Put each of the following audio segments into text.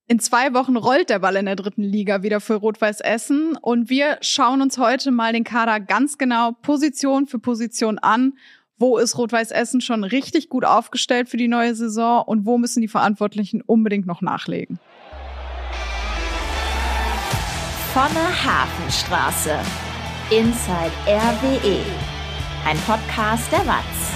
In 2 Wochen rollt der Ball in der 3. Liga wieder für Rot-Weiß Essen und wir schauen uns heute mal den Kader ganz genau Position für Position an. Wo ist Rot-Weiß Essen schon richtig gut aufgestellt für die neue Saison und wo müssen die Verantwortlichen unbedingt noch nachlegen? Vonne Hafenstraße. Inside RWE. Ein Podcast der WAZ.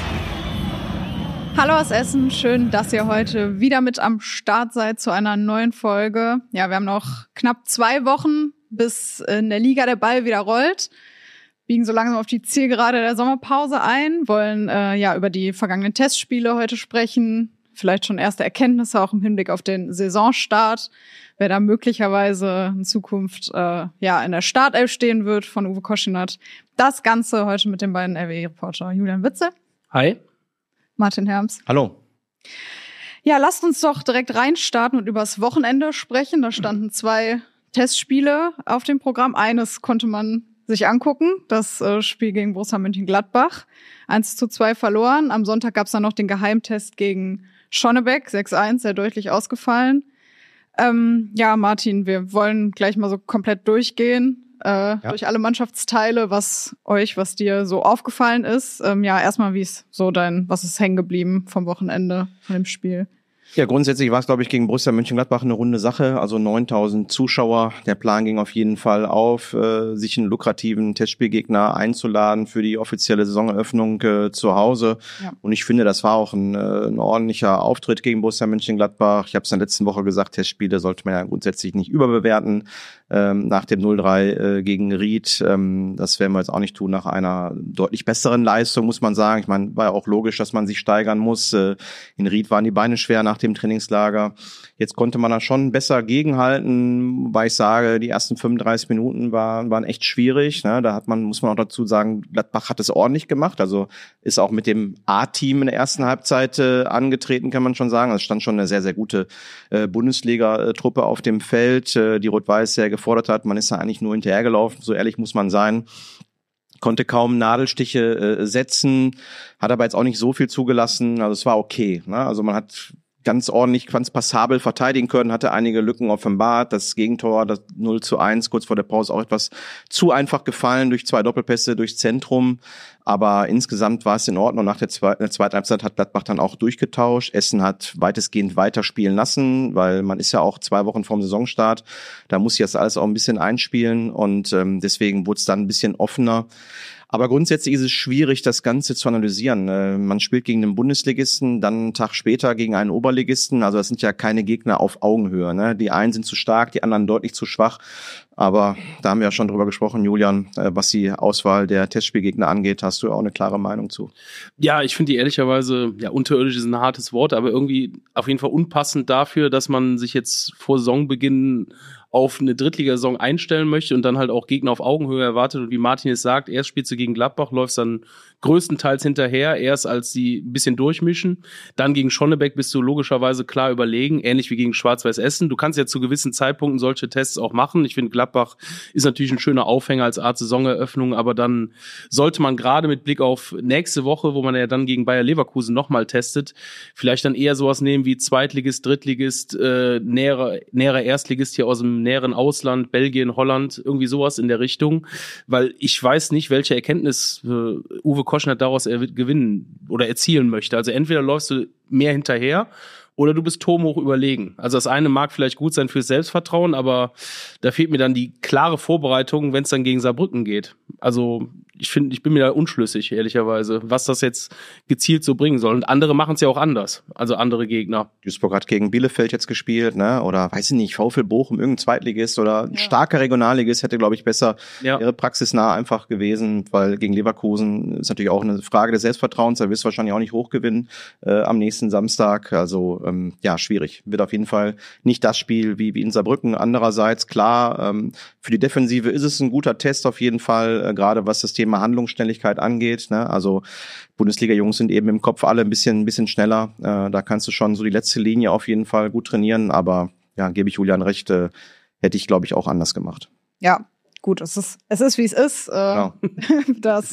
Hallo aus Essen, schön, dass ihr heute wieder mit am Start seid zu einer neuen Folge. Ja, wir haben noch knapp 2 Wochen, bis in der Liga der Ball wieder rollt. Biegen so langsam auf die Zielgerade der Sommerpause ein, wollen über die vergangenen Testspiele heute sprechen. Vielleicht schon erste Erkenntnisse auch im Hinblick auf den Saisonstart. Wer da möglicherweise in Zukunft in der Startelf stehen wird von Uwe Koschinat. Das Ganze heute mit den beiden RWE-Reporter Julian Witze. Hi. Martin Herms. Hallo. Ja, lasst uns doch direkt reinstarten und übers Wochenende sprechen. Da standen 2 Testspiele auf dem Programm. Eines konnte man sich angucken, das Spiel gegen Borussia Mönchengladbach. 1:2 verloren. Am Sonntag gab es dann noch den Geheimtest gegen Schonnebeck, 6:1, sehr deutlich ausgefallen. Martin, wir wollen gleich mal so komplett durchgehen. Durch alle Mannschaftsteile, was dir so aufgefallen ist. Erstmal, was ist hängen geblieben vom Wochenende, von dem Spiel? Ja, grundsätzlich war es, glaube ich, gegen Borussia Mönchengladbach eine runde Sache. Also 9.000 Zuschauer. Der Plan ging auf jeden Fall auf, sich einen lukrativen Testspielgegner einzuladen für die offizielle Saisoneröffnung zu Hause. Ja. Und ich finde, das war auch ein ordentlicher Auftritt gegen Borussia Mönchengladbach. Ich habe es in der letzten Woche gesagt, Testspiele sollte man ja grundsätzlich nicht überbewerten. Nach dem 0:3 gegen Ried. Das werden wir jetzt auch nicht tun nach einer deutlich besseren Leistung, muss man sagen. Ich meine, war ja auch logisch, dass man sich steigern muss. In Ried waren die Beine schwer nach dem Trainingslager. Jetzt konnte man da schon besser gegenhalten, wobei ich sage, die ersten 35 Minuten waren echt schwierig. Ne? Muss man auch dazu sagen, Gladbach hat es ordentlich gemacht. Also ist auch mit dem A-Team in der ersten Halbzeit angetreten, kann man schon sagen. Es stand schon eine sehr, sehr gute Bundesliga-Truppe auf dem Feld, die Rot-Weiß sehr gefordert hat. Man ist da eigentlich nur hinterhergelaufen, so ehrlich muss man sein. Konnte kaum Nadelstiche setzen, hat aber jetzt auch nicht so viel zugelassen. Also es war okay. Ne? Also man hat ganz passabel verteidigen können, hatte einige Lücken offenbart. Das Gegentor, das 0:1, kurz vor der Pause auch etwas zu einfach gefallen durch 2 Doppelpässe durchs Zentrum. Aber insgesamt war es in Ordnung. Nach der zweiten Halbzeit hat Gladbach dann auch durchgetauscht. Essen hat weitestgehend weiterspielen lassen, weil man ist ja auch 2 Wochen vorm Saisonstart. Da muss sich das alles auch ein bisschen einspielen und deswegen wurde es dann ein bisschen offener. Aber grundsätzlich ist es schwierig, das Ganze zu analysieren. Man spielt gegen den Bundesligisten, dann einen Tag später gegen einen Oberligisten. Also das sind ja keine Gegner auf Augenhöhe. Ne? Die einen sind zu stark, die anderen deutlich zu schwach. Aber da haben wir ja schon drüber gesprochen, Julian, was die Auswahl der Testspielgegner angeht. Hast du auch eine klare Meinung zu? Ja, ich finde die ehrlicherweise, unterirdisch ist ein hartes Wort, aber irgendwie auf jeden Fall unpassend dafür, dass man sich jetzt vor Saisonbeginn auf eine Drittligasaison einstellen möchte und dann halt auch Gegner auf Augenhöhe erwartet. Und wie Martin es sagt, erst spielst du gegen Gladbach, läufst dann größtenteils hinterher, erst als die ein bisschen durchmischen. Dann gegen Schonnebeck bist du logischerweise klar überlegen, ähnlich wie gegen Schwarz-Weiß Essen. Du kannst ja zu gewissen Zeitpunkten solche Tests auch machen. Ich finde, Gladbach ist natürlich ein schöner Aufhänger als Art Saisoneröffnung, aber dann sollte man gerade mit Blick auf nächste Woche, wo man ja dann gegen Bayer Leverkusen nochmal testet, vielleicht dann eher sowas nehmen wie Zweitligist, Drittligist, näherer Erstligist hier aus dem näheren Ausland, Belgien, Holland, irgendwie sowas in der Richtung, weil ich weiß nicht, welche Erkenntnis Uwe Koschinat daraus gewinnen oder erzielen möchte. Also entweder läufst du mehr hinterher oder du bist turmhoch überlegen. Also das eine mag vielleicht gut sein fürs Selbstvertrauen, aber da fehlt mir dann die klare Vorbereitung, wenn es dann gegen Saarbrücken geht. Also ich bin mir da unschlüssig, ehrlicherweise, was das jetzt gezielt so bringen soll. Und andere machen es ja auch anders, also andere Gegner. Duisburg hat gegen Bielefeld jetzt gespielt, ne? Oder weiß ich nicht, VfL Bochum, irgendein Zweitligist oder ein starker Regionalligist hätte, glaube ich, besser ihre praxisnah einfach gewesen, weil gegen Leverkusen ist natürlich auch eine Frage des Selbstvertrauens, da wirst du wahrscheinlich auch nicht hochgewinnen am nächsten Samstag. Also schwierig. Wird auf jeden Fall nicht das Spiel wie in Saarbrücken. Andererseits, klar, für die Defensive ist es ein guter Test auf jeden Fall, gerade was das Thema Handlungsschnelligkeit angeht. Ne? Also Bundesliga-Jungs sind eben im Kopf alle ein bisschen schneller. Da kannst du schon so die letzte Linie auf jeden Fall gut trainieren. Aber ja, gebe ich Julian recht, hätte ich, glaube ich, auch anders gemacht. Ja, gut, es ist wie es ist. Genau. Das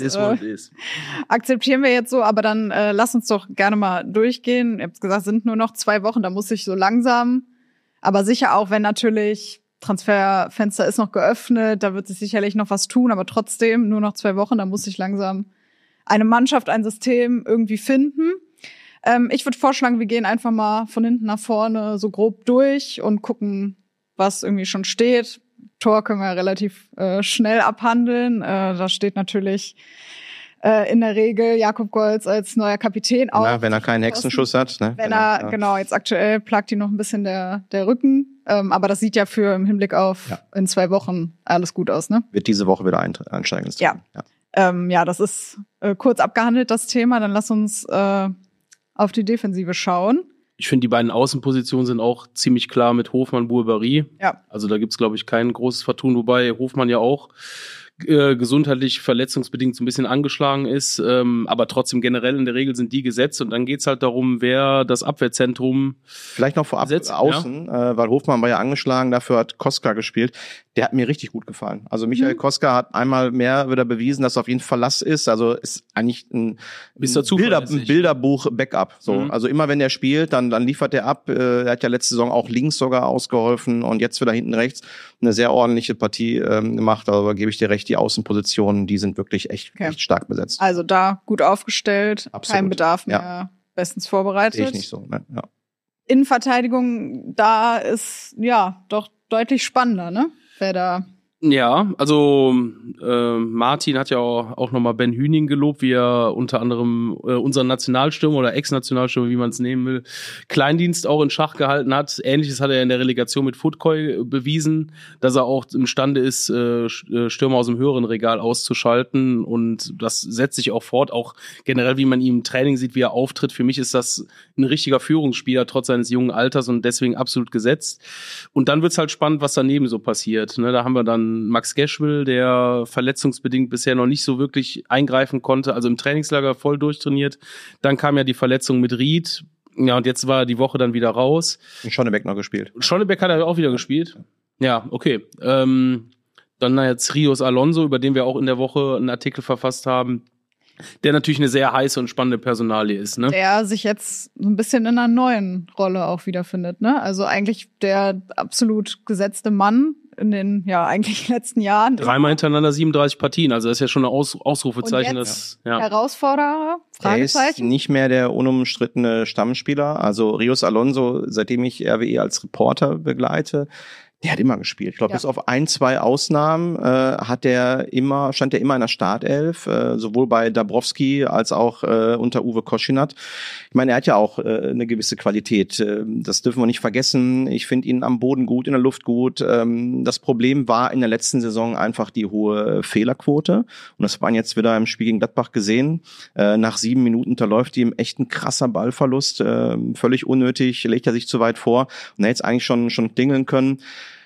akzeptieren wir jetzt so, aber dann lass uns doch gerne mal durchgehen. Ihr habt gesagt, es sind nur noch 2 Wochen, da muss sich so langsam Aber sicher auch, wenn natürlich Transferfenster ist noch geöffnet, da wird sich sicherlich noch was tun, aber trotzdem nur noch 2 Wochen, da muss sich langsam eine Mannschaft, ein System irgendwie finden. Ich würde vorschlagen, wir gehen einfach mal von hinten nach vorne so grob durch und gucken, was irgendwie schon steht. Tor können wir relativ schnell abhandeln. Da steht natürlich in der Regel Jakob Golz als neuer Kapitän auch. Na, wenn er keinen Hexenschuss hat. Ne? Genau, jetzt aktuell plagt ihn noch ein bisschen der Rücken. Aber das sieht ja für im Hinblick auf in 2 Wochen alles gut aus, ne? Wird diese Woche wieder einsteigen. Ja, das ist kurz abgehandelt, das Thema. Dann lass uns auf die Defensive schauen. Ich finde, die beiden Außenpositionen sind auch ziemlich klar mit Hofmann, Boulbary. Ja. Also da gibt's, glaube ich, kein großes Vertun, wobei Hofmann ja auch gesundheitlich, verletzungsbedingt so ein bisschen angeschlagen ist. Aber trotzdem generell in der Regel sind die gesetzt und dann geht's halt darum, wer das Abwehrzentrum vielleicht noch vorab setzt, außen, weil Hofmann war ja angeschlagen, dafür hat Koska gespielt. Der hat mir richtig gut gefallen. Also Michael Koska hat einmal mehr wieder bewiesen, dass er auf jeden Fall Verlass ist. Also ist eigentlich ein Bilderbuch-Backup. So. Also immer wenn der spielt, dann liefert er ab. Er hat ja letzte Saison auch links sogar ausgeholfen und jetzt wieder hinten rechts eine sehr ordentliche Partie gemacht. Aber gebe ich dir recht, die Außenpositionen, die sind wirklich echt stark besetzt. Also da gut aufgestellt, Absolut. Kein Bedarf mehr, bestens vorbereitet. Sehe ich nicht so. Ne? Ja. Innenverteidigung, da ist doch deutlich spannender, ne? Wer da... Ja, also Martin hat ja auch nochmal Ben Hüning gelobt, wie er unter anderem unseren Nationalstürmer oder Ex-Nationalstürmer, wie man es nehmen will, Kleindienst auch in Schach gehalten hat. Ähnliches hat er in der Relegation mit Futkoy bewiesen, dass er auch imstande ist, Stürmer aus dem höheren Regal auszuschalten und das setzt sich auch fort, auch generell, wie man ihn im Training sieht, wie er auftritt. Für mich ist das ein richtiger Führungsspieler, trotz seines jungen Alters und deswegen absolut gesetzt. Und dann wird's halt spannend, was daneben so passiert. Ne, da haben wir dann Max Geschwil, der verletzungsbedingt bisher noch nicht so wirklich eingreifen konnte, also im Trainingslager voll durchtrainiert. Dann kam ja die Verletzung mit Ried. Ja, und jetzt war er die Woche dann wieder raus. Und Schonnebeck noch gespielt. Schonnebeck hat er auch wieder gespielt. Ja, okay. Dann jetzt Rios Alonso, über den wir auch in der Woche einen Artikel verfasst haben, der natürlich eine sehr heiße und spannende Personalie ist, ne? Der sich jetzt so ein bisschen in einer neuen Rolle auch wiederfindet, ne? Also eigentlich der absolut gesetzte Mann in den, eigentlich letzten Jahren. 3-mal hintereinander 37 Partien, also das ist ja schon ein Ausrufezeichen. Herausforderer? Fragezeichen? Er ist nicht mehr der unumstrittene Stammspieler. Also Rios Alonso, seitdem ich RWE als Reporter begleite, der hat immer gespielt. Ich glaube, bis auf 1, 2 Ausnahmen stand er immer in der Startelf, sowohl bei Dabrowski als auch unter Uwe Koschinat. Ich meine, er hat ja auch eine gewisse Qualität. Das dürfen wir nicht vergessen. Ich finde ihn am Boden gut, in der Luft gut. Das Problem war in der letzten Saison einfach die hohe Fehlerquote. Und das war jetzt wieder im Spiel gegen Gladbach gesehen. Nach 7 Minuten unterläuft ihm echt ein krasser Ballverlust. Völlig unnötig, legt er sich zu weit vor. Und er hätte es eigentlich schon klingeln können.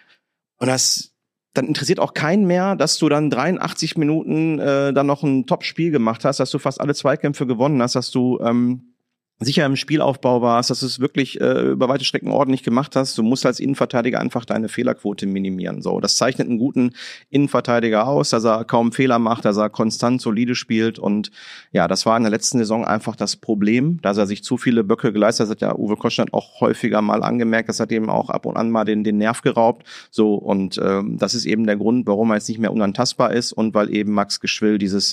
Und dann interessiert auch keinen mehr, dass du dann 83 Minuten dann noch ein Top-Spiel gemacht hast, dass du fast alle Zweikämpfe gewonnen hast, dass du sicher im Spielaufbau warst, dass du es wirklich über weite Strecken ordentlich gemacht hast. Du musst als Innenverteidiger einfach deine Fehlerquote minimieren. So, das zeichnet einen guten Innenverteidiger aus, dass er kaum Fehler macht, dass er konstant solide spielt. Und ja, das war in der letzten Saison einfach das Problem, dass er sich zu viele Böcke geleistet hat. Das hat ja Uwe Koschinat auch häufiger mal angemerkt. Das hat eben auch ab und an mal den Nerv geraubt. So, und das ist eben der Grund, warum er jetzt nicht mehr unantastbar ist und weil eben Max Geschwil dieses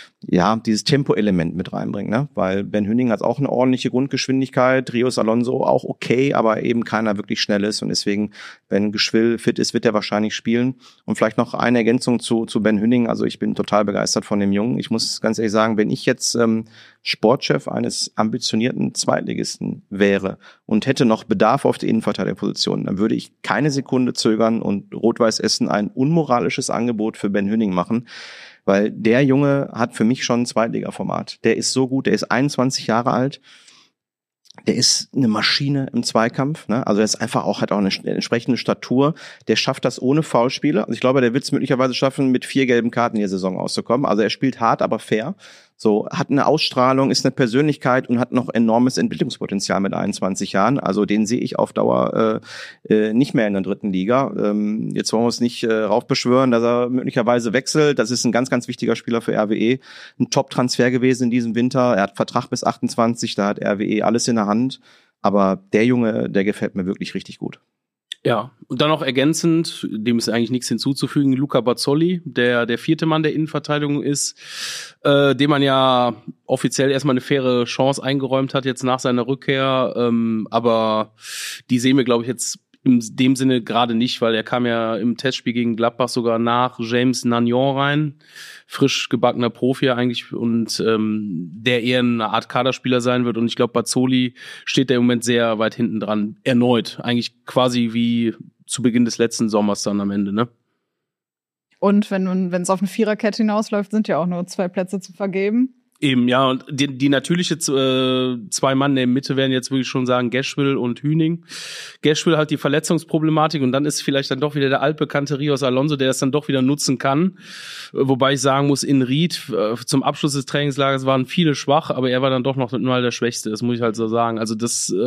Tempo-Element mit reinbringt, ne? Weil Ben Hüning hat auch eine ordentliche Grundgeschwindigkeit, Rios Alonso auch okay, aber eben keiner wirklich schnell ist und deswegen, wenn Geschwil fit ist, wird er wahrscheinlich spielen. Und vielleicht noch eine Ergänzung zu Ben Hüning, also ich bin total begeistert von dem Jungen. Ich muss ganz ehrlich sagen, wenn ich jetzt Sportchef eines ambitionierten Zweitligisten wäre und hätte noch Bedarf auf der Innenverteidigerposition, dann würde ich keine Sekunde zögern und Rot-Weiß Essen ein unmoralisches Angebot für Ben Hüning machen. Weil der Junge hat für mich schon ein Zweitliga-Format. Der ist so gut, der ist 21 Jahre alt. Der ist eine Maschine im Zweikampf, ne? Also er ist einfach auch, hat auch eine entsprechende Statur. Der schafft das ohne Foulspiele. Also ich glaube, der wird es möglicherweise schaffen, mit 4 gelben Karten in der Saison auszukommen. Also er spielt hart, aber fair. So, hat eine Ausstrahlung, ist eine Persönlichkeit und hat noch enormes Entwicklungspotenzial mit 21 Jahren. Also den sehe ich auf Dauer nicht mehr in der 3. Liga. Jetzt wollen wir uns nicht raufbeschwören, dass er möglicherweise wechselt. Das ist ein ganz, ganz wichtiger Spieler für RWE. Ein Top-Transfer gewesen in diesem Winter. Er hat Vertrag bis 28, da hat RWE alles in der Hand. Aber der Junge, der gefällt mir wirklich richtig gut. Ja, und dann noch ergänzend, dem ist eigentlich nichts hinzuzufügen, Luca Bazzoli, der 4. Mann der Innenverteidigung ist, dem man ja offiziell erstmal eine faire Chance eingeräumt hat jetzt nach seiner Rückkehr, aber die sehen wir, glaube ich, jetzt in dem Sinne gerade nicht, weil er kam ja im Testspiel gegen Gladbach sogar nach James Nagnon rein, frisch gebackener Profi eigentlich und der eher eine Art Kaderspieler sein wird und ich glaube, Bazzoli steht da im Moment sehr weit hinten dran, erneut, eigentlich quasi wie zu Beginn des letzten Sommers dann am Ende, ne? Und wenn es auf eine Viererkette hinausläuft, sind ja auch nur 2 Plätze zu vergeben. Eben, ja, und die natürliche 2 Mann in der Mitte werden jetzt wirklich schon sagen, Geschwil und Hüning. Geschwil hat die Verletzungsproblematik und dann ist vielleicht dann doch wieder der altbekannte Rios Alonso, der es dann doch wieder nutzen kann. Wobei ich sagen muss, in Ried zum Abschluss des Trainingslagers waren viele schwach, aber er war dann doch noch mal der Schwächste, das muss ich halt so sagen. Also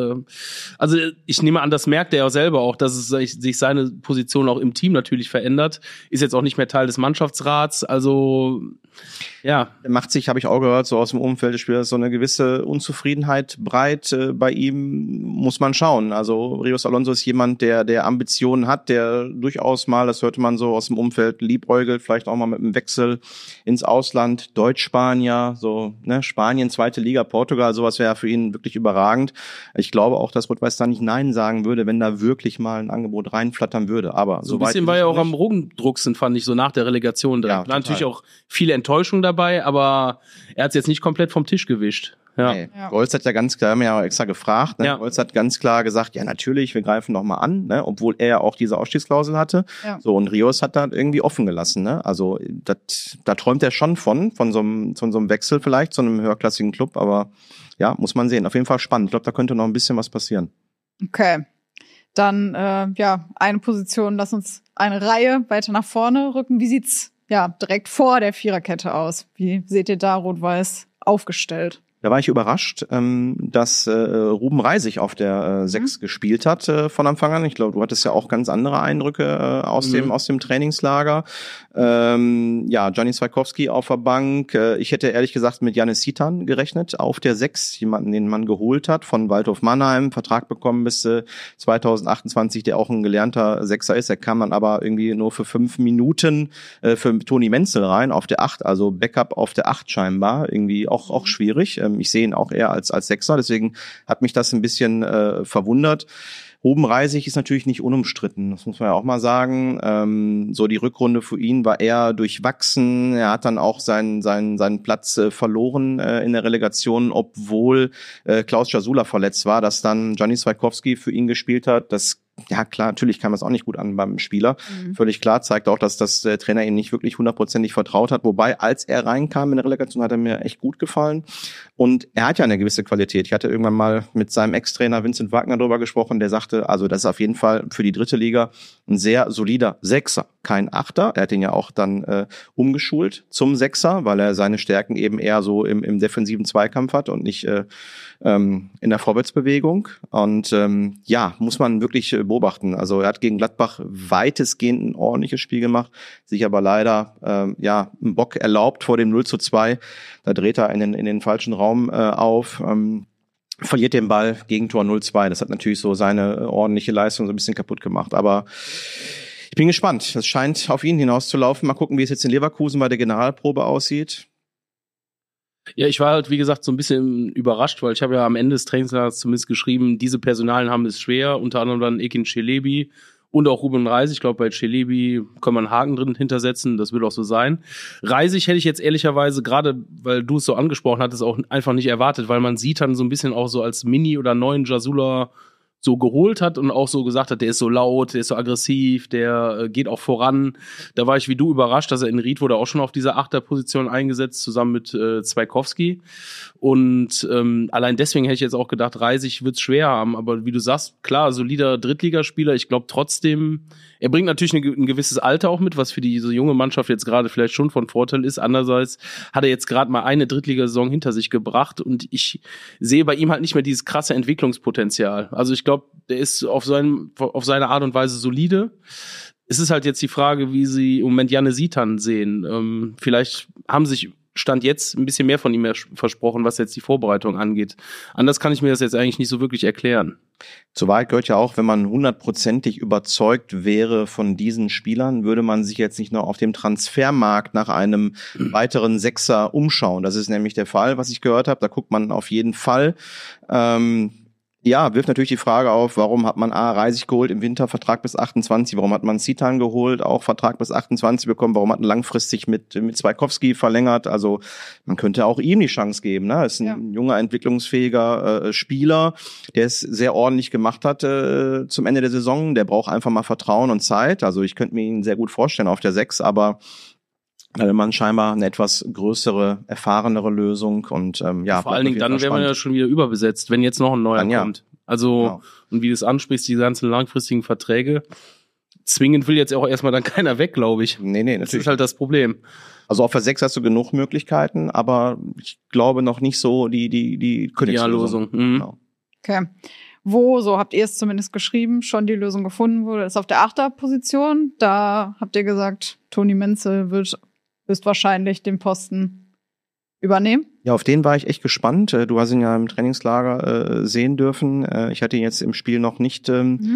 also ich nehme an, das merkt er ja selber auch, dass es sich seine Position auch im Team natürlich verändert. Ist jetzt auch nicht mehr Teil des Mannschaftsrats, also ja. Macht sich, habe ich auch gehört, so aus dem Umfeld des Spielers, so eine gewisse Unzufriedenheit breit. Bei ihm muss man schauen. Also Rios Alonso ist jemand, der Ambitionen hat, der durchaus mal, das hörte man so aus dem Umfeld, liebäugelt, vielleicht auch mal mit einem Wechsel ins Ausland, Deutsch-Spanier, so, ne, Spanien, 2. Liga, Portugal, sowas wäre für ihn wirklich überragend. Ich glaube auch, dass Rot-Weiß da nicht Nein sagen würde, wenn da wirklich mal ein Angebot reinflattern würde. Aber so ein bisschen war ja auch am Rumdrucksen, fand ich, so nach der Relegation. Da war natürlich auch viele Enttäuschung dabei, aber er hat es jetzt nicht komplett vom Tisch gewischt. Ja. Nee. Golz hat ja ganz klar, haben wir ja extra gefragt, ne? Ja. Golz hat ganz klar gesagt, ja natürlich, wir greifen noch mal an, ne? Obwohl er ja auch diese Ausstiegsklausel hatte. Ja. So, und Rios hat da irgendwie offen gelassen, ne? Also da träumt er schon von so einem Wechsel vielleicht, zu einem höherklassigen Club, aber ja, muss man sehen. Auf jeden Fall spannend. Ich glaube, da könnte noch ein bisschen was passieren. Okay. Dann, eine Position, lass uns eine Reihe weiter nach vorne rücken. Wie sieht's direkt vor der Viererkette aus? Wie seht ihr da Rot-Weiß aufgestellt? Da war ich überrascht, dass Ruben Reisig auf der 6 gespielt hat von Anfang an. Ich glaube, du hattest ja auch ganz andere Eindrücke aus dem Trainingslager. Gianni Swaikowski auf der Bank. Ich hätte ehrlich gesagt mit Jannis Sitan gerechnet auf der 6, jemanden, den man geholt hat von Waldhof Mannheim, Vertrag bekommen bis 2028, der auch ein gelernter Sechser ist. Er kam dann aber irgendwie nur für 5 Minuten für Toni Menzel rein auf der 8, also Backup auf der 8 scheinbar. Irgendwie auch schwierig. Ich sehe ihn auch eher als Sechser, deswegen hat mich das ein bisschen verwundert. Ruben Reisig ist natürlich nicht unumstritten, das muss man ja auch mal sagen. So die Rückrunde für ihn war eher durchwachsen. Er hat dann auch seinen Platz verloren in der Relegation, obwohl Klaus Jasula verletzt war, dass dann Gianni Swaikowski für ihn gespielt hat. Das ja klar, natürlich kam das auch nicht gut an beim Spieler. Völlig klar, zeigt auch, dass der Trainer ihm nicht wirklich 100%ig vertraut hat. Wobei, als er reinkam in der Relegation, hat er mir echt gut gefallen. Und er hat ja eine gewisse Qualität. Ich hatte irgendwann mal mit seinem Ex-Trainer Vincent Wagner darüber gesprochen. Der sagte, also das ist auf jeden Fall für die 3. Liga ein sehr solider Sechser, kein Achter. Er hat ihn ja auch dann umgeschult zum Sechser, weil er seine Stärken eben eher so im defensiven Zweikampf hat und nicht in der Vorwärtsbewegung. Und muss man wirklich beobachten. Also er hat gegen Gladbach weitestgehend ein ordentliches Spiel gemacht, sich aber leider einen Bock erlaubt vor dem 0:2. Da dreht er in den falschen Raum auf, verliert den Ball, Gegentor 0:2. Das hat natürlich so seine ordentliche Leistung so ein bisschen kaputt gemacht. Aber ich bin gespannt. Das scheint auf ihn hinauszulaufen. Mal gucken, wie es jetzt in Leverkusen bei der Generalprobe aussieht. Ja, ich war halt, wie gesagt, so ein bisschen überrascht, weil ich habe ja am Ende des Trainingslagers zumindest geschrieben, diese Personalien haben es schwer, unter anderem dann Ekin Celebi und auch Ruben Reisig. Ich glaube, bei Celebi kann man einen Haken drin hintersetzen, das wird auch so sein. Reisig hätte ich jetzt ehrlicherweise, gerade weil du es so angesprochen hattest, auch einfach nicht erwartet, weil man sieht dann so ein bisschen auch so als Mini- oder neuen Jasula so geholt hat und auch so gesagt hat, der ist so laut, der ist so aggressiv, der geht auch voran. Da war ich wie du überrascht, dass er in Ried wurde auch schon auf dieser 8er-Position eingesetzt, zusammen mit Swaikowski. Und allein deswegen hätte ich jetzt auch gedacht, Reisig wird's schwer haben. Aber wie du sagst, klar, solider Drittligaspieler. Ich glaube trotzdem, er bringt natürlich ein gewisses Alter auch mit, was für diese junge Mannschaft jetzt gerade vielleicht schon von Vorteil ist. Andererseits hat er jetzt gerade mal eine Drittligasaison hinter sich gebracht und ich sehe bei ihm halt nicht mehr dieses krasse Entwicklungspotenzial. Also ich glaube, der ist auf seine Art und Weise solide. Es ist halt jetzt die Frage, wie sie im Moment Janne Sitan sehen. Vielleicht haben sich Stand jetzt ein bisschen mehr von ihm versprochen, was jetzt die Vorbereitung angeht. Anders kann ich mir das jetzt eigentlich nicht so wirklich erklären. Zur Wahrheit gehört ja auch, wenn man 100%ig überzeugt wäre von diesen Spielern, würde man sich jetzt nicht nur auf dem Transfermarkt nach einem weiteren Sechser umschauen. Das ist nämlich der Fall, was ich gehört habe. Da guckt man auf jeden Fall. Ja, wirft natürlich die Frage auf, warum hat man Reisig geholt im Winter, Vertrag bis 28, warum hat man Zitan geholt, auch Vertrag bis 28 bekommen, warum hat man langfristig mit Zwaikowski verlängert, also man könnte auch ihm die Chance geben, ne? Ist ein junger, entwicklungsfähiger Spieler, der es sehr ordentlich gemacht hat zum Ende der Saison, der braucht einfach mal Vertrauen und Zeit, also ich könnte mir ihn sehr gut vorstellen auf der 6, aber da will man scheinbar eine etwas größere, erfahrenere Lösung und vor allen Dingen dann wäre man ja schon wieder überbesetzt, wenn jetzt noch ein neuer kommt. Also, genau. Und wie du es ansprichst, die ganzen langfristigen Verträge, zwingend will jetzt auch erstmal dann keiner weg, glaube ich. Nee, natürlich. Das ist halt das Problem. Also auf der 6 hast du genug Möglichkeiten, aber ich glaube noch nicht so die Königslösung. Genau. Okay. Wo, so habt ihr es zumindest geschrieben, schon die Lösung gefunden wurde, ist auf der 8er-Position. Da habt ihr gesagt, Toni Menzel wird höchstwahrscheinlich den Posten übernehmen. Ja, auf den war ich echt gespannt. Du hast ihn ja im Trainingslager sehen dürfen. Ich hatte ihn jetzt im Spiel noch nicht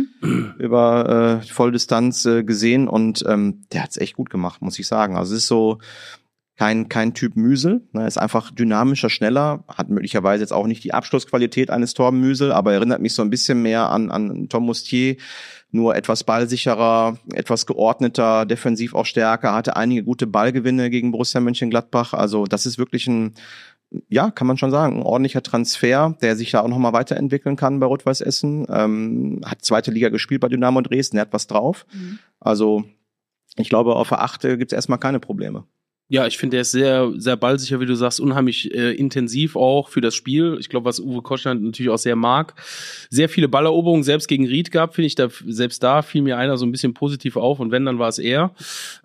über Volldistanz gesehen und der hat's echt gut gemacht, muss ich sagen. Also es ist so kein Typ Müsel, ne, ist einfach dynamischer, schneller, hat möglicherweise jetzt auch nicht die Abschlussqualität eines Torben Müsel, aber erinnert mich so ein bisschen mehr an Tom Mustier, nur etwas ballsicherer, etwas geordneter, defensiv auch stärker, hatte einige gute Ballgewinne gegen Borussia Mönchengladbach, also das ist wirklich ein, ja, kann man schon sagen, ein ordentlicher Transfer, der sich da auch nochmal weiterentwickeln kann bei Rot-Weiß Essen, hat zweite Liga gespielt bei Dynamo Dresden, der hat was drauf, also ich glaube, auf der 8 gibt's erstmal keine Probleme. Ja, ich finde, der ist sehr, sehr ballsicher, wie du sagst, unheimlich intensiv auch für das Spiel. Ich glaube, was Uwe Koschner natürlich auch sehr mag. Sehr viele Balleroberungen selbst gegen Ried gab, finde ich. Selbst da fiel mir einer so ein bisschen positiv auf und wenn, dann war es er.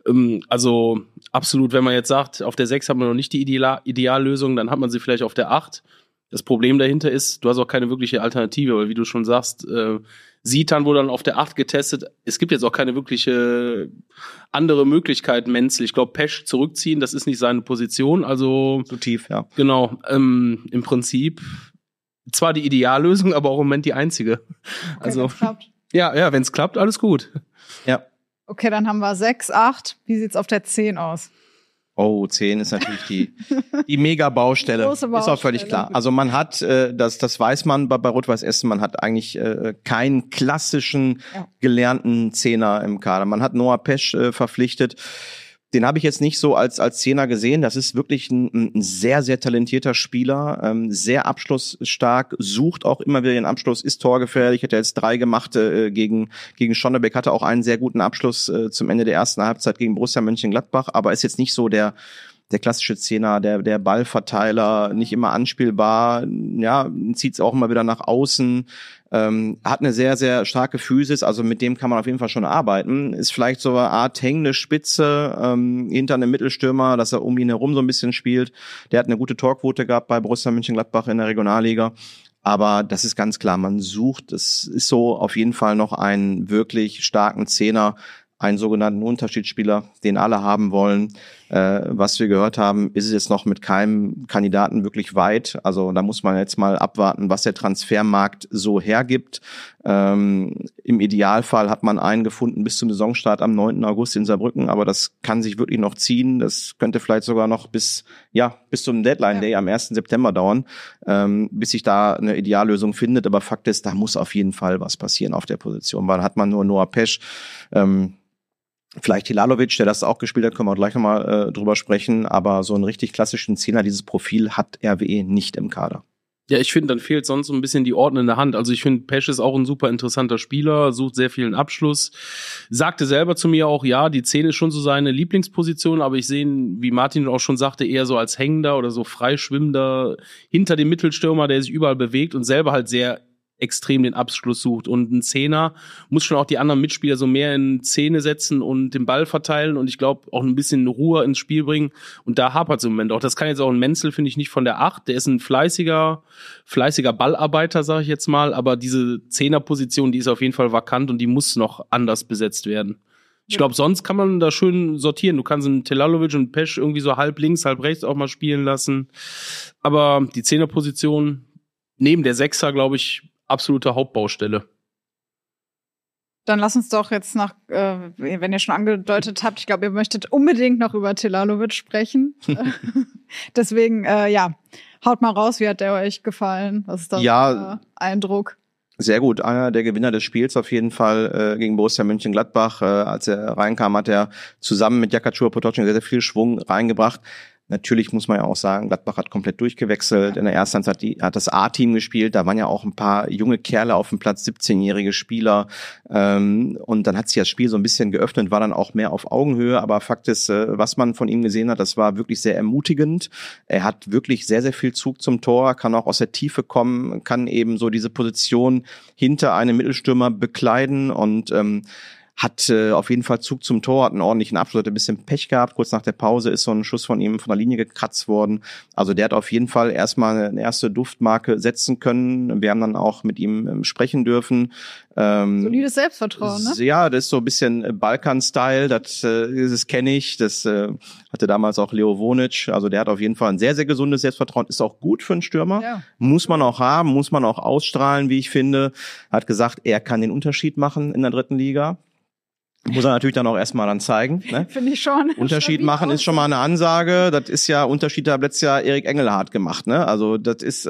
Also absolut, wenn man jetzt sagt, auf der 6 hat man noch nicht die Ideallösung, dann hat man sie vielleicht auf der 8. Das Problem dahinter ist, du hast auch keine wirkliche Alternative, weil wie du schon sagst, Zitan wurde dann auf der 8 getestet. Es gibt jetzt auch keine wirkliche andere Möglichkeit, Menzel. Ich glaube, Pesch zurückziehen, das ist nicht seine Position. Also zu tief, ja. Genau, im Prinzip zwar die Ideallösung, aber auch im Moment die einzige. Okay, also wenn's klappt. Ja, wenn es klappt, alles gut. Ja. Okay, dann haben wir 6, 8. Wie sieht's auf der 10 aus? Oh, 10 ist natürlich die Mega-Baustelle. Große Baustelle. Ist auch völlig klar. Also man hat, das weiß man bei Rot-Weiß Essen, man hat eigentlich keinen klassischen gelernten Zehner im Kader. Man hat Noah Pesch verpflichtet. Den habe ich jetzt nicht so als Zehner gesehen. Das ist wirklich ein sehr, sehr talentierter Spieler, sehr abschlussstark, sucht auch immer wieder den Abschluss, ist torgefährlich, hat er jetzt 3 gemacht gegen Schonnebeck, hatte auch einen sehr guten Abschluss zum Ende der ersten Halbzeit gegen Borussia Mönchengladbach, aber ist jetzt nicht so der klassische Zehner, der Ballverteiler, nicht immer anspielbar, ja, zieht's auch immer wieder nach außen, hat eine sehr, sehr starke Physis, also mit dem kann man auf jeden Fall schon arbeiten, ist vielleicht so eine Art hängende Spitze hinter einem Mittelstürmer, dass er um ihn herum so ein bisschen spielt, der hat eine gute Torquote gehabt bei Borussia Mönchengladbach in der Regionalliga, aber das ist ganz klar, man sucht, es ist so auf jeden Fall noch einen wirklich starken Zehner, einen sogenannten Unterschiedsspieler, den alle haben wollen. Was wir gehört haben, ist es jetzt noch mit keinem Kandidaten wirklich weit. Also da muss man jetzt mal abwarten, was der Transfermarkt so hergibt. Im Idealfall hat man einen gefunden bis zum Saisonstart am 9. August in Saarbrücken, aber das kann sich wirklich noch ziehen. Das könnte vielleicht sogar noch bis zum Deadline Day am 1. September dauern, bis sich da eine Ideallösung findet. Aber Fakt ist, da muss auf jeden Fall was passieren auf der Position, weil hat man nur Noah Pesch, vielleicht Hilalovic, der das auch gespielt hat, können wir gleich nochmal drüber sprechen, aber so einen richtig klassischen Zehner, dieses Profil hat RWE nicht im Kader. Ja, ich finde, dann fehlt sonst so ein bisschen die ordnende Hand. Also ich finde, Pesch ist auch ein super interessanter Spieler, sucht sehr vielen Abschluss. Sagte selber zu mir auch, ja, die 10 ist schon so seine Lieblingsposition, aber ich sehe ihn, wie Martin auch schon sagte, eher so als hängender oder so freischwimmender hinter dem Mittelstürmer, der sich überall bewegt und selber halt sehr extrem den Abschluss sucht. Und ein Zehner muss schon auch die anderen Mitspieler so mehr in Szene setzen und den Ball verteilen und ich glaube auch ein bisschen Ruhe ins Spiel bringen. Und da hapert es im Moment auch. Das kann jetzt auch ein Menzel, finde ich, nicht von der 8. Der ist ein fleißiger Ballarbeiter, sage ich jetzt mal. Aber diese Zehnerposition, die ist auf jeden Fall vakant und die muss noch anders besetzt werden. Ich glaube, sonst kann man da schön sortieren. Du kannst einen Telalovic und Pesch irgendwie so halb links, halb rechts auch mal spielen lassen. Aber die Zehnerposition neben der Sechser, glaube ich, absolute Hauptbaustelle. Dann lass uns doch jetzt wenn ihr schon angedeutet habt, ich glaube, ihr möchtet unbedingt noch über Telalovic sprechen. Deswegen, haut mal raus, wie hat der euch gefallen? Was ist das Eindruck? Sehr gut, einer der Gewinner des Spiels auf jeden Fall gegen Borussia Mönchengladbach. Als er reinkam, hat er zusammen mit Jaka Chupomoting sehr, sehr viel Schwung reingebracht. Natürlich muss man ja auch sagen, Gladbach hat komplett durchgewechselt. In der ersten Halbzeit hat das A-Team gespielt. Da waren ja auch ein paar junge Kerle auf dem Platz, 17-jährige Spieler. Und dann hat sich das Spiel so ein bisschen geöffnet, war dann auch mehr auf Augenhöhe. Aber Fakt ist, was man von ihm gesehen hat, das war wirklich sehr ermutigend. Er hat wirklich sehr, sehr viel Zug zum Tor, kann auch aus der Tiefe kommen, kann eben so diese Position hinter einem Mittelstürmer bekleiden und hat auf jeden Fall Zug zum Tor, hat einen ordentlichen Abschluss, hat ein bisschen Pech gehabt. Kurz nach der Pause ist so ein Schuss von ihm von der Linie gekratzt worden. Also der hat auf jeden Fall erstmal eine erste Duftmarke setzen können. Wir haben dann auch mit ihm sprechen dürfen. Solides Selbstvertrauen, ne? Ja, das ist so ein bisschen Balkan-Style, das kenne ich. Das hatte damals auch Leo Vonic. Also der hat auf jeden Fall ein sehr, sehr gesundes Selbstvertrauen. Ist auch gut für einen Stürmer. Ja. Muss man auch haben, muss man auch ausstrahlen, wie ich finde. Hat gesagt, er kann den Unterschied machen in der 3. Liga. Muss er natürlich dann auch erstmal dann zeigen. Ne? Finde ich schon. Unterschied machen ist schon mal eine Ansage. Das ist ja Unterschied, da hat letztes Jahr Erik Engelhardt gemacht. Ne? Also das ist,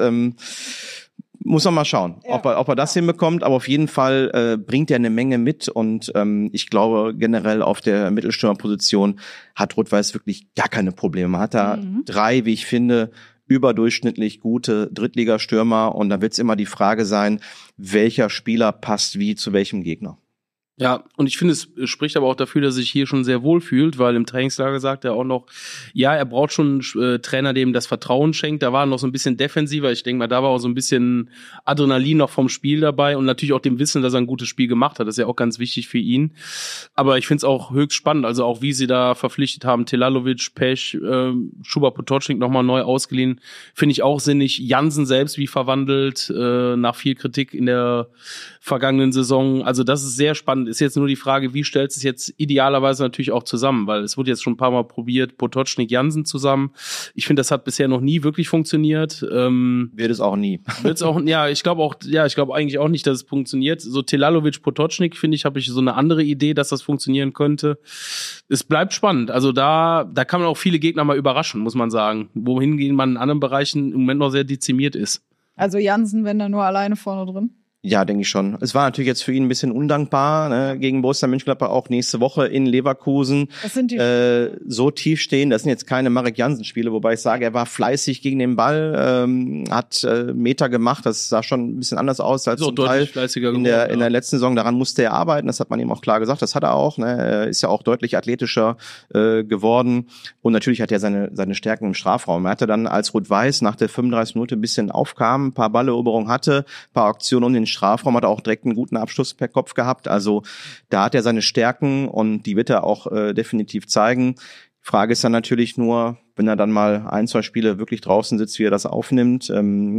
muss man mal schauen, ob er das hinbekommt. Aber auf jeden Fall bringt er eine Menge mit. Und ich glaube generell auf der Mittelstürmerposition hat Rot-Weiß wirklich gar keine Probleme. Man hat da 3, wie ich finde, überdurchschnittlich gute Drittligastürmer. Und da wird es immer die Frage sein, welcher Spieler passt wie zu welchem Gegner. Ja, und ich finde, es spricht aber auch dafür, dass er sich hier schon sehr wohl fühlt, weil im Trainingslager sagt er auch noch, ja, er braucht schon einen Trainer, dem das Vertrauen schenkt. Da war er noch so ein bisschen defensiver. Ich denke mal, da war auch so ein bisschen Adrenalin noch vom Spiel dabei und natürlich auch dem Wissen, dass er ein gutes Spiel gemacht hat. Das ist ja auch ganz wichtig für ihn. Aber ich finde es auch höchst spannend, also auch wie sie da verpflichtet haben, Telalovic, Pech, Chupomoting nochmal neu ausgeliehen, finde ich auch sinnig. Jansen selbst wie verwandelt, nach viel Kritik in der vergangenen Saison. Also das ist sehr spannend. Ist jetzt nur die Frage, wie stellt es jetzt idealerweise natürlich auch zusammen, weil es wurde jetzt schon ein paar Mal probiert, Potočnik, Jansen zusammen. Ich finde, das hat bisher noch nie wirklich funktioniert. Wird es auch nie. Wird's auch, ich glaube eigentlich auch nicht, dass es funktioniert. So Telalovic, Potočnik, finde ich, habe ich so eine andere Idee, dass das funktionieren könnte. Es bleibt spannend. Also da kann man auch viele Gegner mal überraschen, muss man sagen. Wohingegen man in anderen Bereichen im Moment noch sehr dezimiert ist. Also Jansen, wenn er nur alleine vorne drin? Ja, denke ich schon. Es war natürlich jetzt für ihn ein bisschen undankbar, ne? Gegen Borussia Mönchengladbach auch nächste Woche in Leverkusen. Das sind die so tief stehen. Das sind jetzt keine Marek Jansen-Spiele, wobei ich sage, er war fleißig gegen den Ball, hat Meter gemacht. Das sah schon ein bisschen anders aus als so zum Teil in der letzten Saison. Daran musste er arbeiten. Das hat man ihm auch klar gesagt. Das hat er auch. Ne? Er ist ja auch deutlich athletischer geworden. Und natürlich hat er seine Stärken im Strafraum. Er hatte dann, als Rot-Weiß nach der 35 Minute ein bisschen aufkam, ein paar Balleroberungen hatte, ein paar Aktionen um den Strafraum, hat er auch direkt einen guten Abschluss per Kopf gehabt. Also da hat er seine Stärken und die wird er auch definitiv zeigen. Die Frage ist dann natürlich nur, wenn er dann mal 1, 2 Spiele wirklich draußen sitzt, wie er das aufnimmt.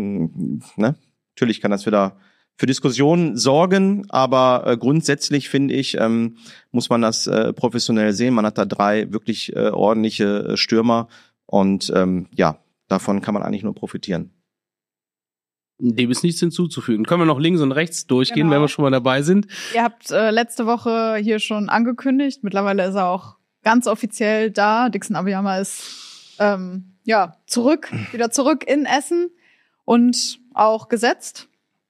Natürlich kann das wieder für Diskussionen sorgen, aber grundsätzlich finde ich, muss man das professionell sehen. Man hat da 3 wirklich ordentliche Stürmer und davon kann man eigentlich nur profitieren. Dem ist nichts hinzuzufügen. Können wir noch links und rechts durchgehen, wenn wir schon mal dabei sind? Ihr habt letzte Woche hier schon angekündigt. Mittlerweile ist er auch ganz offiziell da. Dixon Abiyama ist wieder zurück in Essen und auch gesetzt.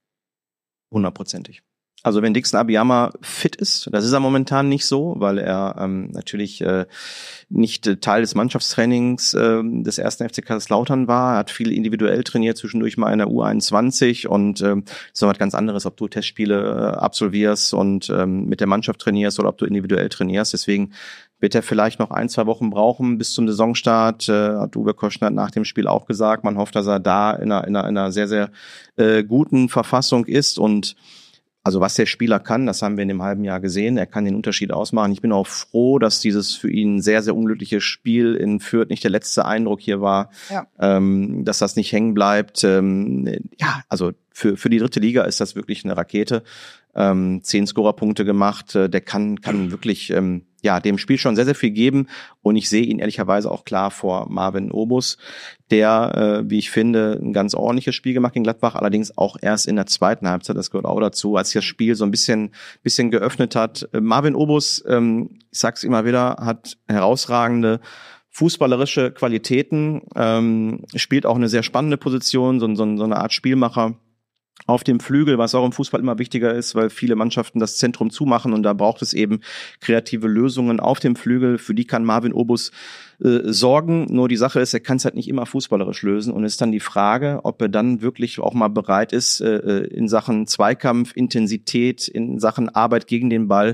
100%. Also wenn Dixon Abiyama fit ist, das ist er momentan nicht so, weil er natürlich nicht Teil des Mannschaftstrainings des 1. FC Kaiserslautern war. Er hat viel individuell trainiert, zwischendurch mal in der U21 und ist noch was ganz anderes, ob du Testspiele absolvierst und mit der Mannschaft trainierst oder ob du individuell trainierst. Deswegen wird er vielleicht noch 1, 2 Wochen brauchen bis zum Saisonstart. Hat Uwe Koschner nach dem Spiel auch gesagt. Man hofft, dass er da in einer sehr, sehr guten Verfassung ist und also was der Spieler kann, das haben wir in dem halben Jahr gesehen. Er kann den Unterschied ausmachen. Ich bin auch froh, dass dieses für ihn sehr, sehr unglückliche Spiel in Fürth nicht der letzte Eindruck hier war, dass das nicht hängen bleibt. Also für die 3. Liga ist das wirklich eine Rakete. 10 Scorerpunkte gemacht. Der kann wirklich dem Spiel schon sehr, sehr viel geben. Und ich sehe ihn ehrlicherweise auch klar vor Marvin Obus, der, wie ich finde, ein ganz ordentliches Spiel gemacht gegen Gladbach, allerdings auch erst in der zweiten Halbzeit, das gehört auch dazu, als sich das Spiel so ein bisschen geöffnet hat. Marvin Obus, ich sag's immer wieder, hat herausragende fußballerische Qualitäten, spielt auch eine sehr spannende Position, so eine Art Spielmacher auf dem Flügel, was auch im Fußball immer wichtiger ist, weil viele Mannschaften das Zentrum zumachen und da braucht es eben kreative Lösungen auf dem Flügel. Für die kann Marvin Obus sorgen. Nur die Sache ist, er kann es halt nicht immer fußballerisch lösen und ist dann die Frage, ob er dann wirklich auch mal bereit ist, in Sachen Zweikampf, Intensität, in Sachen Arbeit gegen den Ball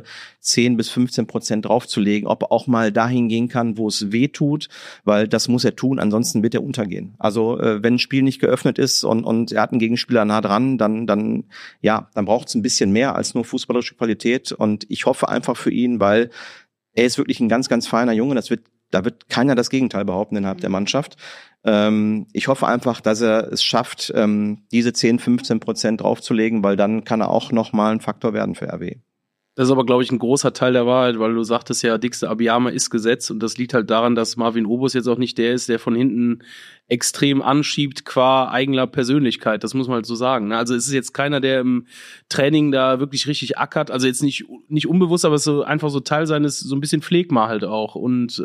10-15% draufzulegen, ob er auch mal dahin gehen kann, wo es weh tut, weil das muss er tun, ansonsten wird er untergehen. Also wenn ein Spiel nicht geöffnet ist und er hat einen Gegenspieler nah dran, dann braucht es ein bisschen mehr als nur fußballerische Qualität und ich hoffe einfach für ihn, weil er ist wirklich ein ganz, ganz feiner Junge, da wird keiner das Gegenteil behaupten innerhalb der Mannschaft. Ich hoffe einfach, dass er es schafft, diese 10-15% draufzulegen, weil dann kann er auch nochmal ein Faktor werden für RW. Das ist aber, glaube ich, ein großer Teil der Wahrheit, weil du sagtest ja, Dixter Abiyama ist gesetzt und das liegt halt daran, dass Marvin Obus jetzt auch nicht der ist, der von hinten extrem anschiebt qua eigener Persönlichkeit, das muss man halt so sagen. Also es ist jetzt keiner, der im Training da wirklich richtig ackert, also jetzt nicht unbewusst, aber es ist so einfach so Teil seines, so ein bisschen Phlegma halt auch und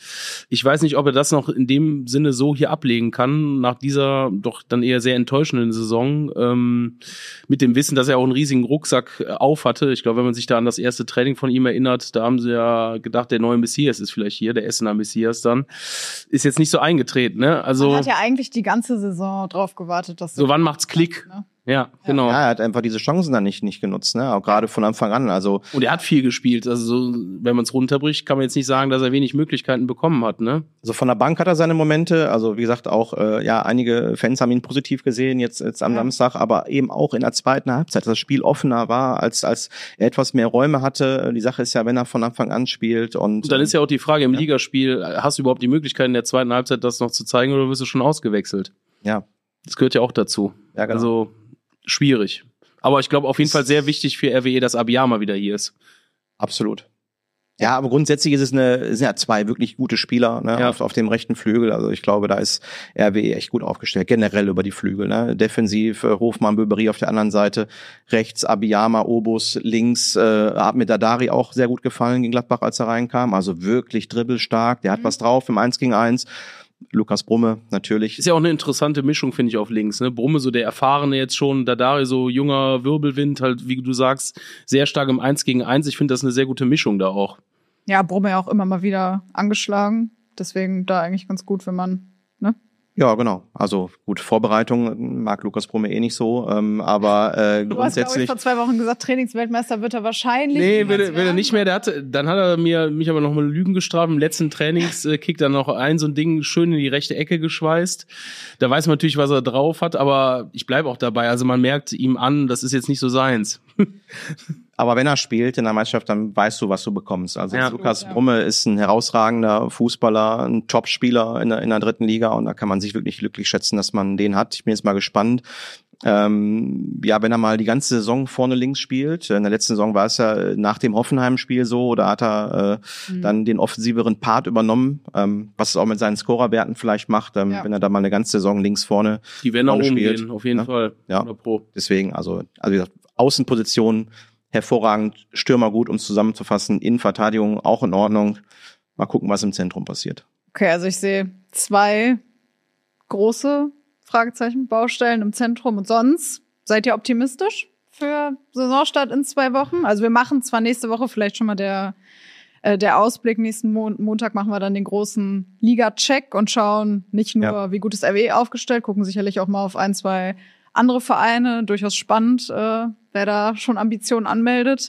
ich weiß nicht, ob er das noch in dem Sinne so hier ablegen kann, nach dieser doch dann eher sehr enttäuschenden Saison, mit dem Wissen, dass er auch einen riesigen Rucksack auf hatte. Ich glaube, wenn man sich da an das erste Training von ihm erinnert, da haben sie ja gedacht, der neue Messias ist vielleicht hier, der Essener Messias dann, ist jetzt nicht so eingetreten, ne? Also man hat ja eigentlich die ganze Saison drauf gewartet, dass so wann macht's Klick? Ne? Ja, genau. Ja, er hat einfach diese Chancen dann nicht genutzt, ne? Auch gerade von Anfang an. Also und er hat viel gespielt. Also so, wenn man es runterbricht, kann man jetzt nicht sagen, dass er wenig Möglichkeiten bekommen hat, ne? Also von der Bank hat er seine Momente. Also wie gesagt, auch einige Fans haben ihn positiv gesehen jetzt am Samstag, aber eben auch in der zweiten Halbzeit, dass das Spiel offener war, als er etwas mehr Räume hatte. Die Sache ist ja, wenn er von Anfang an spielt und dann ist ja auch die Frage im Ligaspiel, hast du überhaupt die Möglichkeit in der zweiten Halbzeit das noch zu zeigen oder wirst du schon ausgewechselt? Ja. Das gehört ja auch dazu. Ja, genau. Also schwierig. Aber ich glaube auf jeden Fall sehr wichtig für RWE, dass Abiyama wieder hier ist. Absolut. Ja, aber grundsätzlich sind ja zwei wirklich gute Spieler, ne, ja, auf dem rechten Flügel. Also ich glaube, da ist RWE echt gut aufgestellt, generell über die Flügel. Ne. Defensiv Hofmann, Böberi auf der anderen Seite, rechts Abiyama, Obus, links hat mir Dadari auch sehr gut gefallen gegen Gladbach, als er reinkam. Also wirklich dribbelstark, der hat was drauf im 1-gegen-1. Lukas Brumme natürlich. Ist ja auch eine interessante Mischung, finde ich, auf links. Ne? Brumme so der Erfahrene jetzt schon, Dadari so junger Wirbelwind, halt wie du sagst, sehr stark im 1-gegen-1. Ich finde das eine sehr gute Mischung da auch. Ja, Brumme ja auch immer mal wieder angeschlagen. Deswegen da eigentlich ganz gut, wenn man, ne? Ja, genau. Also gut, Vorbereitung mag Lukas Brumme eh nicht so, aber du grundsätzlich... hast, glaube ich, vor 2 Wochen gesagt, Trainingsweltmeister wird er wahrscheinlich. Nee, will er nicht mehr. Dann hat er mich aber noch mal Lügen gestraft. Im letzten Trainingskick dann noch so ein Ding schön in die rechte Ecke geschweißt. Da weiß man natürlich, was er drauf hat, aber ich bleibe auch dabei. Also man merkt ihm an, das ist jetzt nicht so seins. Aber wenn er spielt in der Meisterschaft, dann weißt du, was du bekommst. Also Lukas Brumme ist ein herausragender Fußballer, ein Topspieler in der 3. Liga und da kann man sich wirklich glücklich schätzen, dass man den hat. Ich bin jetzt mal gespannt. Wenn er mal die ganze Saison vorne links spielt. In der letzten Saison war es ja nach dem Hoffenheim-Spiel so, da hat er dann den offensiveren Part übernommen, was es auch mit seinen Scorerwerten vielleicht macht, wenn er da mal eine ganze Saison links vorne die werden auch spielt. Umgehen, auf jeden Fall. Ja, deswegen, also wie gesagt, Außenposition hervorragend, Stürmer gut, um es zusammenzufassen, Innenverteidigung auch in Ordnung. Mal gucken, was im Zentrum passiert. Okay, also ich sehe 2 große Fragezeichen, Baustellen im Zentrum und sonst. Seid ihr optimistisch für Saisonstart in 2 Wochen? Also wir machen zwar nächste Woche vielleicht schon mal der Ausblick, nächsten Montag machen wir dann den großen Liga-Check und schauen nicht nur, wie gut ist RWE aufgestellt, gucken sicherlich auch mal auf 1, 2 andere Vereine, durchaus spannend, wer da schon Ambitionen anmeldet.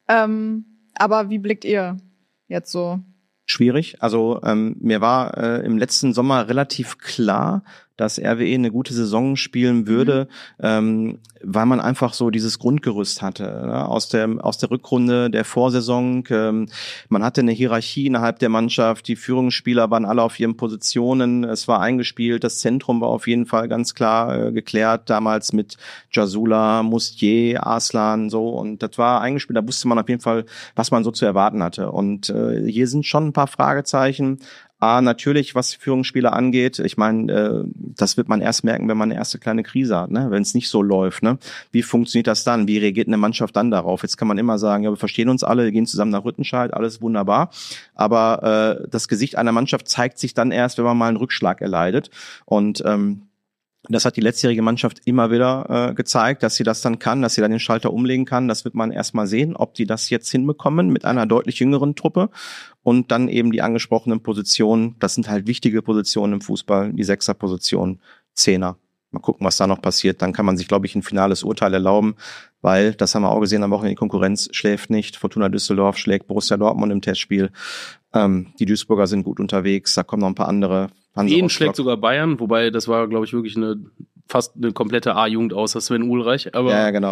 Aber wie blickt ihr jetzt so? Schwierig. Also mir war im letzten Sommer relativ klar, dass RWE eine gute Saison spielen würde, weil man einfach so dieses Grundgerüst hatte, ne? Aus der Rückrunde der Vorsaison. Man hatte eine Hierarchie innerhalb der Mannschaft, die Führungsspieler waren alle auf ihren Positionen, es war eingespielt, das Zentrum war auf jeden Fall ganz klar geklärt, damals mit Jasula, Mustier, Arslan, so, und das war eingespielt, da wusste man auf jeden Fall, was man so zu erwarten hatte. Und hier sind schon ein paar Fragezeichen. Natürlich, was Führungsspieler angeht, ich meine, das wird man erst merken, wenn man eine erste kleine Krise hat, ne? Wenn es nicht so läuft, ne? Wie funktioniert das dann? Wie reagiert eine Mannschaft dann darauf? Jetzt kann man immer sagen, ja, wir verstehen uns alle, wir gehen zusammen nach Rüttenscheid, alles wunderbar. Aber das Gesicht einer Mannschaft zeigt sich dann erst, wenn man mal einen Rückschlag erleidet. Und das hat die letztjährige Mannschaft immer wieder gezeigt, dass sie das dann kann, dass sie dann den Schalter umlegen kann. Das wird man erst mal sehen, ob die das jetzt hinbekommen mit einer deutlich jüngeren Truppe. Und dann eben die angesprochenen Positionen, das sind halt wichtige Positionen im Fußball, die 6er-Position, 10er. Mal gucken, was da noch passiert. Dann kann man sich, glaube ich, ein finales Urteil erlauben, weil, das haben wir auch gesehen am Wochenende, die Konkurrenz schläft nicht. Fortuna Düsseldorf schlägt Borussia Dortmund im Testspiel. Die Duisburger sind gut unterwegs, da kommen noch ein paar andere. Wien schlägt sogar Bayern, wobei das war, glaube ich, wirklich fast eine komplette A-Jugend außer Sven Ulreich. Aber, ja, genau.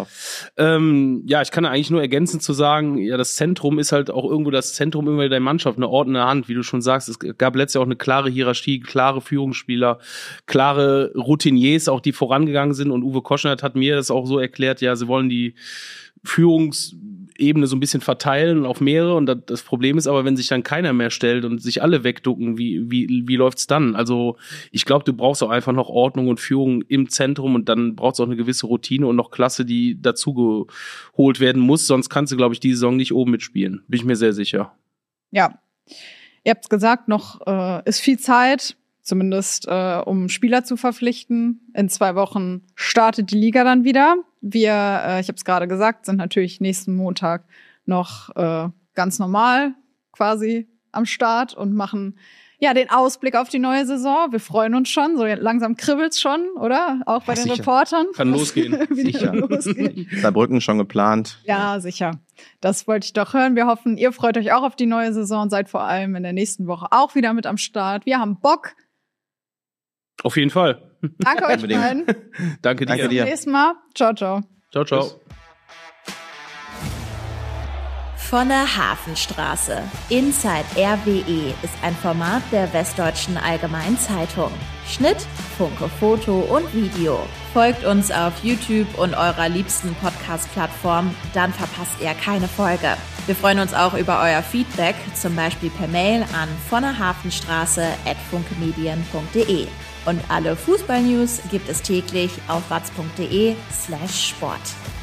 Ich kann eigentlich nur ergänzend zu sagen, ja, das Zentrum ist halt auch irgendwo das Zentrum immer der Mannschaft, eine ordnende Hand, wie du schon sagst. Es gab letztes Jahr auch eine klare Hierarchie, klare Führungsspieler, klare Routiniers, auch die vorangegangen sind. Und Uwe Koschnert hat mir das auch so erklärt, ja, sie wollen die Führungsebene so ein bisschen verteilen auf mehrere, und das Problem ist aber, wenn sich dann keiner mehr stellt und sich alle wegducken, wie läuft's dann? Also ich glaube, du brauchst auch einfach noch Ordnung und Führung im Zentrum, und dann brauchst du auch eine gewisse Routine und noch Klasse, die dazu geholt werden muss, sonst kannst du, glaube ich, die Saison nicht oben mitspielen. Bin ich mir sehr sicher. Ja, ihr habt's gesagt, noch ist viel Zeit, zumindest um Spieler zu verpflichten. In 2 Wochen startet die Liga dann wieder. Wir, ich habe es gerade gesagt, sind natürlich nächsten Montag noch ganz normal quasi am Start und machen ja den Ausblick auf die neue Saison. Wir freuen uns schon, so langsam kribbelt's schon, oder? Auch bei den Reportern. Kann losgehen. Sicher. Saarbrücken schon geplant. Ja, sicher. Das wollte ich doch hören. Wir hoffen, ihr freut euch auch auf die neue Saison und seid vor allem in der nächsten Woche auch wieder mit am Start. Wir haben Bock. Auf jeden Fall. Danke euch beiden. Danke dir. Bis zum nächsten Mal. Ciao, ciao. Ciao, ciao. Tschüss. Von der Hafenstraße. Inside RWE ist ein Format der Westdeutschen Allgemeinen Zeitung. Schnitt, Funke, Foto und Video. Folgt uns auf YouTube und eurer liebsten Podcast-Plattform, dann verpasst ihr keine Folge. Wir freuen uns auch über euer Feedback, zum Beispiel per Mail an vonnerhafenstraße@funkemedien.de. Und alle Fußball-News gibt es täglich auf watz.de/sport.